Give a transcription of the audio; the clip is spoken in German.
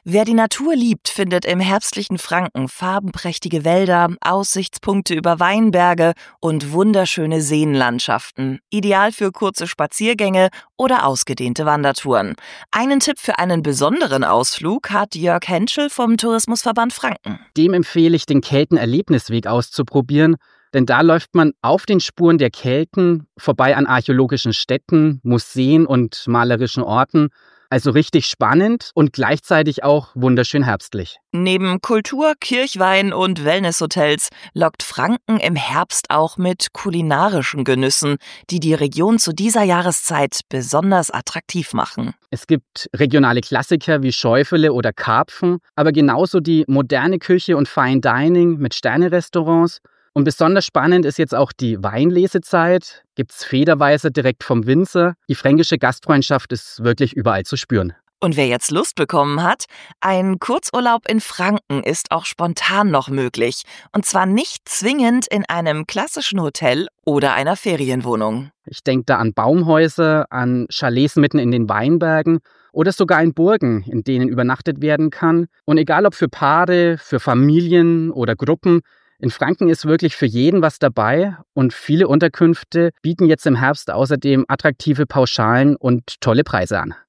Wer die Natur liebt, findet im herbstlichen Franken farbenprächtige Wälder, Aussichtspunkte über Weinberge und wunderschöne Seenlandschaften. Ideal für kurze Spaziergänge oder ausgedehnte Wandertouren. Einen Tipp für einen besonderen Ausflug hat Jörg Henschel vom Tourismusverband Franken. Dem empfehle ich, den Kelten-Erlebnisweg auszuprobieren, denn da läuft man auf den Spuren der Kelten vorbei an archäologischen Städten, Museen und malerischen Orten. Also richtig spannend und gleichzeitig auch wunderschön herbstlich. Neben Kultur, Kirchwein und Wellnesshotels lockt Franken im Herbst auch mit kulinarischen Genüssen, die die Region zu dieser Jahreszeit besonders attraktiv machen. Es gibt regionale Klassiker wie Schäufele oder Karpfen, aber genauso die moderne Küche und Fine Dining mit Sterne-Restaurants. Und besonders spannend ist jetzt auch die Weinlesezeit. Gibt's federweise direkt vom Winzer. Die fränkische Gastfreundschaft ist wirklich überall zu spüren. Und wer jetzt Lust bekommen hat, ein Kurzurlaub in Franken ist auch spontan noch möglich. Und zwar nicht zwingend in einem klassischen Hotel oder einer Ferienwohnung. Ich denke da an Baumhäuser, an Chalets mitten in den Weinbergen oder sogar in Burgen, in denen übernachtet werden kann. Und egal ob für Paare, für Familien oder Gruppen, in Franken ist wirklich für jeden was dabei und viele Unterkünfte bieten jetzt im Herbst außerdem attraktive Pauschalen und tolle Preise an.